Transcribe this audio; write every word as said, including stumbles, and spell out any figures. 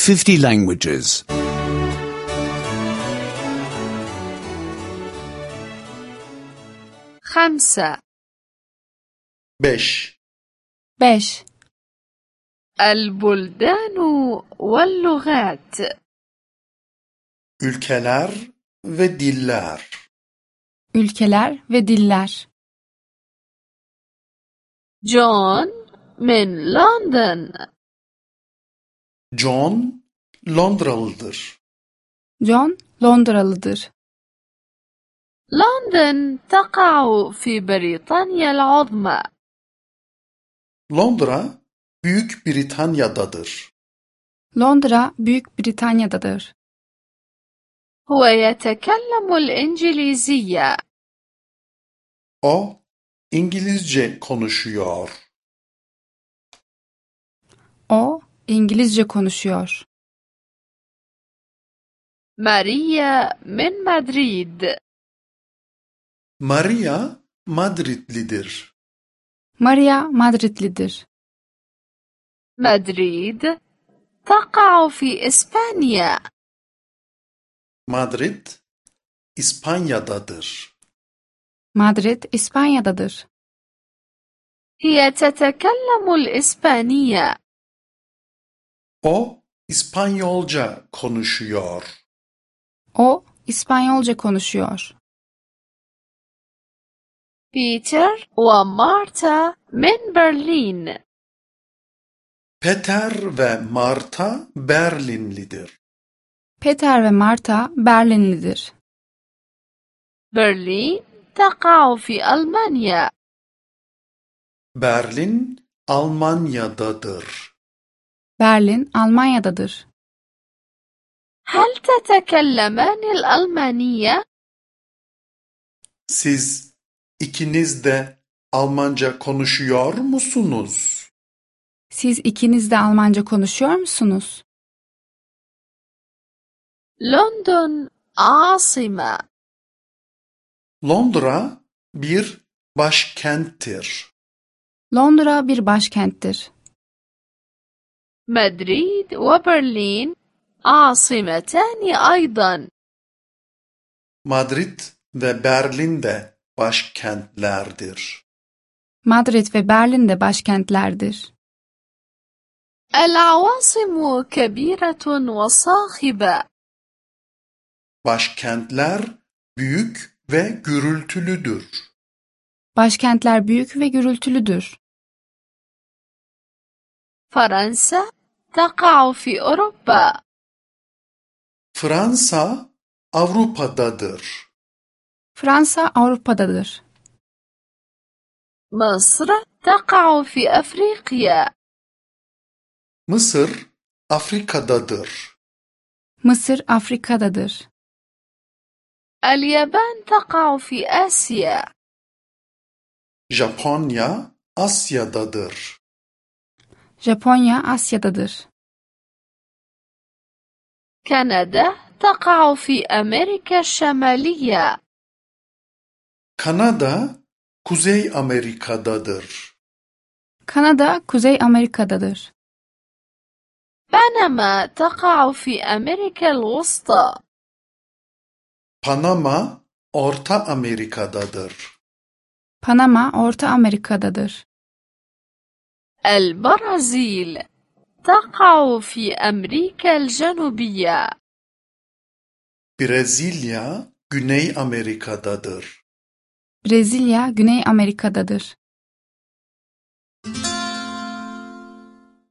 fifty languages. خمسة. beş, beş. البلدان واللغات. ülkeler ve diller. Ülkeler ve diller. جون من لندن. John Londralıdır. John Londralıdır. لندن تقع في بريطانيا العظمى. Londra Büyük Britanya'dadır. Londra Büyük Britanya'dadır. هو يتكلم الإنجليزية. O İngilizce konuşuyor. O İngilizce konuşuyor. ماريا من مدريد. Maria Madridlidir. Maria Madridlidir. مدريد تقع في إسبانيا. Madrid İspanya'dadır. Madrid İspanya'dadır. هي تتكلم الإسبانية. O İspanyolca konuşuyor. O İspanyolca konuşuyor. بيتر ومارتا من برلين. Peter ve Marta Berlinlidir. Peter ve Marta Berlinlidir. برلين تقع في ألمانيا. Berlin Almanya'dadır. Berlin Almanya'dadır. هل تتكلمان الألمانية؟ Siz ikiniz de Almanca konuşuyor musunuz? Siz ikiniz de Almanca konuşuyor musunuz? لندن عاصمة. Londra bir başkenttir. Londra bir başkenttir. مدريد وبرلين عاصمتان أيضا. Madrid ve Berlin de başkentlerdir. Madrid ve Berlin de başkentlerdir. العواصم كبيرة وصاخبة. Başkentler büyük ve gürültülüdür. Başkentler büyük ve gürültülüdür. فرنسا تقع في أوروبا. Fransa Avrupa'dadır. Fransa Avrupa'dadır. مصر تقع في أفريقيا. Mısır Afrika'dadır. Mısır Afrika'dadır. اليابان تقع في آسيا. Japonya Asya'dadır. Japonya Asya'dadır. كندا تقع في أمريكا الشمالية. Kanada Kuzey Amerika'dadır. Kanada Kuzey Amerika'dadır. بنما تقع في أمريكا الوسطى. Panama Orta Amerika'dadır. Panama Orta Amerika'dadır. البرازيل تقع في أمريكا الجنوبية. Brezilya Güney Amerika'dadır. Brezilya Güney Amerika'dadır.